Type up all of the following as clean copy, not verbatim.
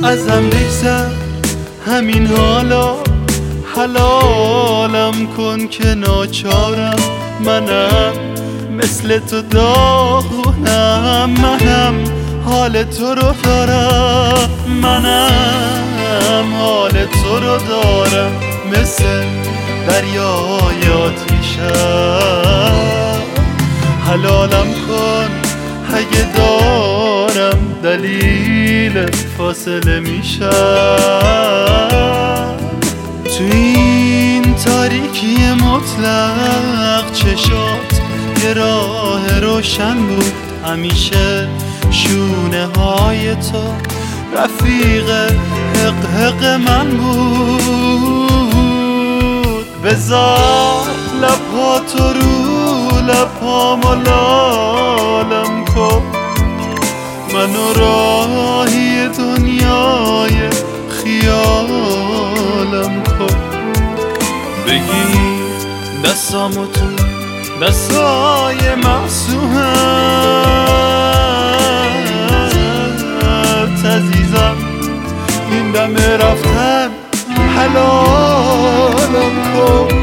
ازم بگذر همین حالا، حلالم کن که ناچارم. منم مثل تو داغونم، منم حال تو رو دارم، منم حال تو رو دارم. مثل دریای آتیشم حلالم کن اگه دارم دلیل فاصله میشم. تو این تاریکی مطلق چشات یه راه روشن بود، همیشه شونه های تو رفیق حق حق من بود. بذار لباتو رو لبام و لالم کن، منو راهی دنیای خیالم کن. بگیر دستامو تو دستای معصومت عزیزم، این دم رفتن حلالم کن.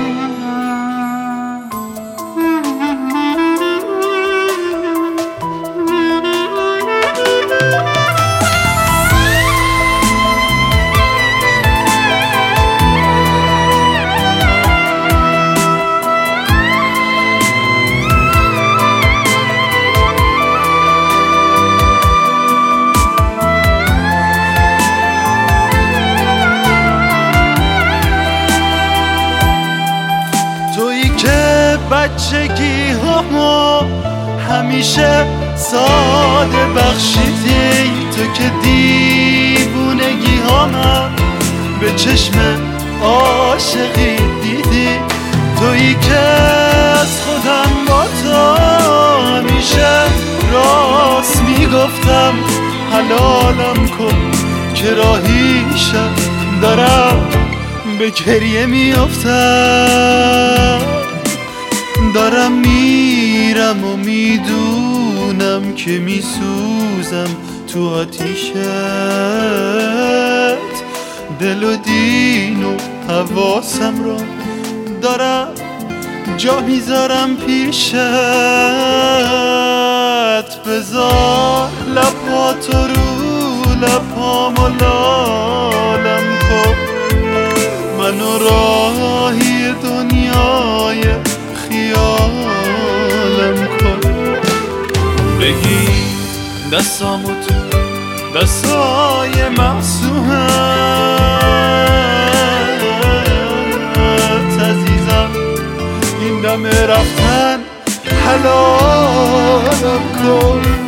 بچگی همو همیشه ساده بخشیدی، تو که دیوونگی همم به چشم عاشقی دیدی. تویی که از خودم با تو همیشه راست میگفتم. حلالم کن که راهیشم دارم به گریه میافتم. دارم میرم و میدونم که میسوزم تو آتیشت، دل و دین و حواسم را دارم جا میذارم پیشت. بذار لباتو رو لبام و لالم کن، منو راهی دنیای خیالم کن. بگیر دستامو تو دستای معصومت عزیزم، این دم رفتن حلالم کن.